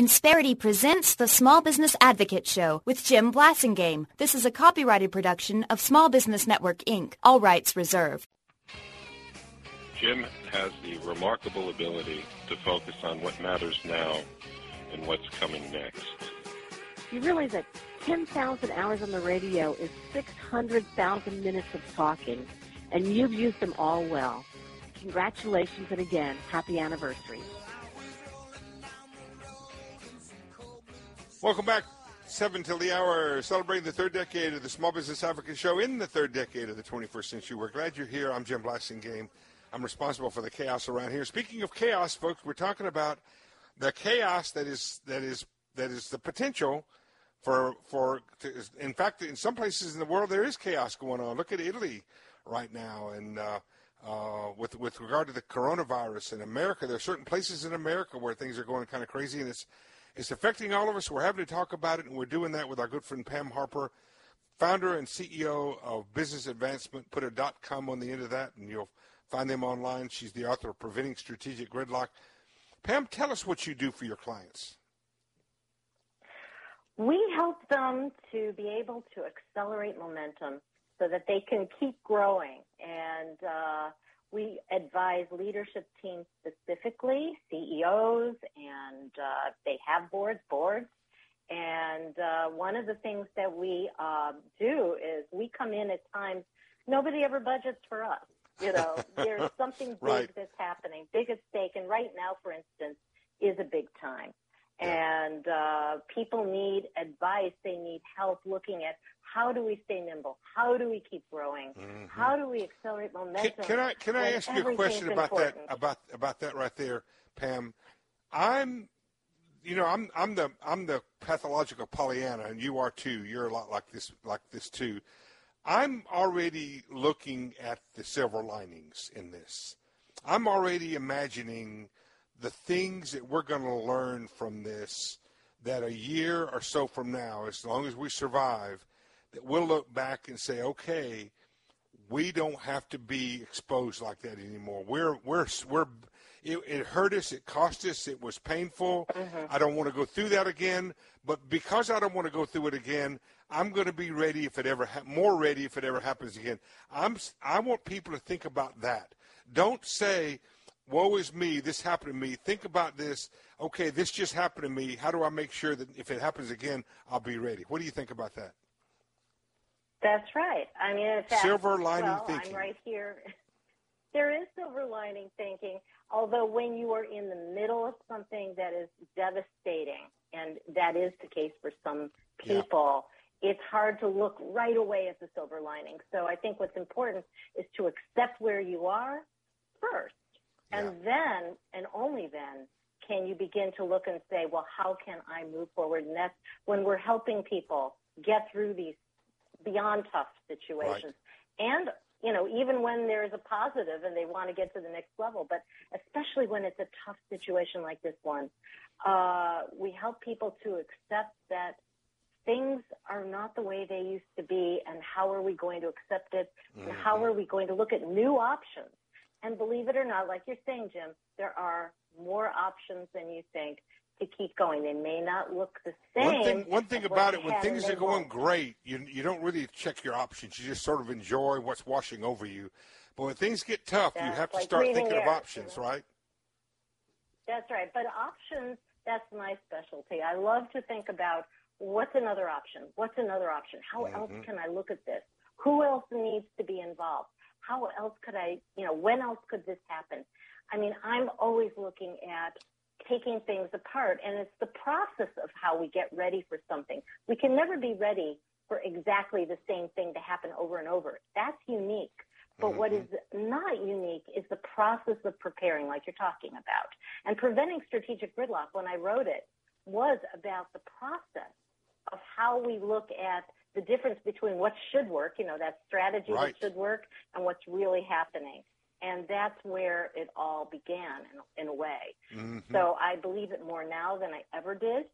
Insperity presents the Small Business Advocate Show with Jim Blasingame. This is a copyrighted production of Small Business Network, Inc., all rights reserved. Jim has the remarkable ability to focus on what matters now and what's coming next. You realize that 10,000 hours on the radio is 600,000 minutes of talking, and you've used them all well. Congratulations, and again, happy anniversary. Welcome back. 7 till the hour, celebrating the third decade of the Small Business Advocate Show in the third decade of the 21st century. We're glad you're here. I'm Jim Blasingame. I'm responsible for the chaos around here. Speaking of chaos, folks, we're talking about the chaos that is the potential for. In fact, in some places in the world, there is chaos going on. Look at Italy right now, and with regard to the coronavirus in America, there are certain places in America where things are going kind of crazy, and it's affecting all of us. We're having to talk about it, and we're doing that with our good friend Pam Harper, founder and CEO of Business Advancement. Put a .com on the end of that, and you'll find them online. She's the author of Preventing Strategic Gridlock. Pam, tell us what you do for your clients. We help them to be able to accelerate momentum so that they can keep growing. And we advise leadership teams specifically, CEOs, and they have boards. And one of the things that we do is we come in at times, nobody ever budgets for us. You know, there's something big right. that's happening, big at stake. And right now, for instance, is a big time. And people need advice. They need help looking at how do we stay nimble? How do we keep growing? Mm-hmm. How do we accelerate momentum? Can I ask you a question about important? About that right there, Pam? I'm the pathological Pollyanna, and you are too. You're a lot like this too. I'm already looking at the silver linings in this. I'm already imagining the things that we're going to learn from this, that a year or so from now, as long as we survive, that we'll look back and say, okay, we don't have to be exposed like that anymore. It hurt us, it cost us, it was painful. Mm-hmm. I don't want to go through that again, but because I don't want to go through it again, I'm going to be ready if it ever more ready if it ever happens again. I want people to think about that. Don't say, woe is me, this happened to me. Think about this. Okay, this just happened to me. How do I make sure that if it happens again, I'll be ready? What do you think about that? That's right. I mean, in fact, silver lining thinking. I'm right here. There is silver lining thinking, although when you are in the middle of something that is devastating, and that is the case for some people, it's hard to look right away at the silver lining. So I think what's important is to accept where you are first. And then, and only then, can you begin to look and say, well, how can I move forward? And that's when we're helping people get through these beyond tough situations. Right. And, you know, even when there's a positive and they want to get to the next level, but especially when it's a tough situation like this one, we help people to accept that things are not the way they used to be, and how are we going to accept it, and how are we going to look at new options. And believe it or not, like you're saying, Jim, there are more options than you think to keep going. They may not look the same. One thing about it, when things are going great, you don't really check your options. You just sort of enjoy what's washing over you. But when things get tough, you have to start thinking of options, right? That's right. But options, that's my specialty. I love to think about what's another option? What's another option? How else can I look at this? Who else needs to be involved? How else could I, when else could this happen? I mean, I'm always looking at taking things apart, and it's the process of how we get ready for something. We can never be ready for exactly the same thing to happen over and over. That's unique. But what is not unique is the process of preparing, like you're talking about. And Preventing Strategic Gridlock, when I wrote it, was about the process of how we look at the difference between what should work, that strategy that should work, and what's really happening. And that's where it all began in a way. Mm-hmm. So I believe it more now than I ever did.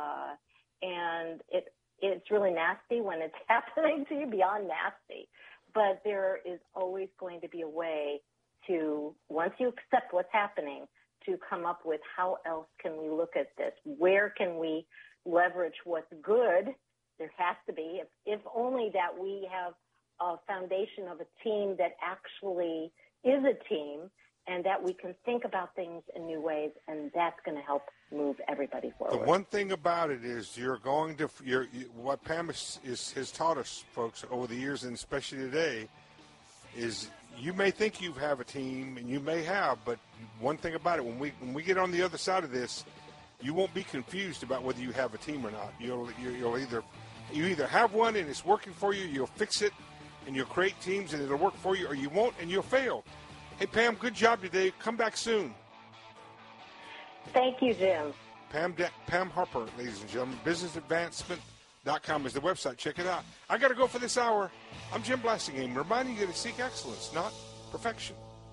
And it's really nasty when it's happening to you, beyond nasty. But there is always going to be a way to, once you accept what's happening, to come up with how else can we look at this? Where can we leverage what's good? There has to be, if only that we have a foundation of a team that actually is a team and that we can think about things in new ways, and that's going to help move everybody forward. The one thing about it is what Pam has taught us, folks, over the years, and especially today, is you may think you have a team, and you may have, but one thing about it, when we get on the other side of this, you won't be confused about whether you have a team or not. You either have one and it's working for you, you'll fix it, and you'll create teams and it'll work for you, or you won't and you'll fail. Hey, Pam, good job today. Come back soon. Thank you, Jim. Pam Harper, ladies and gentlemen. BusinessAdvancement.com is the website. Check it out. I got to go for this hour. I'm Jim Blasingame, reminding you to seek excellence, not perfection.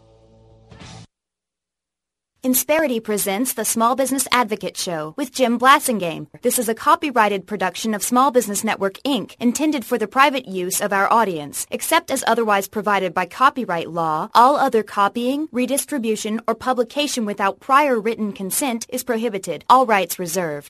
Insperity presents the Small Business Advocate Show with Jim Blasingame. This is a copyrighted production of Small Business Network, Inc., intended for the private use of our audience. Except as otherwise provided by copyright law, all other copying, redistribution, or publication without prior written consent is prohibited. All rights reserved.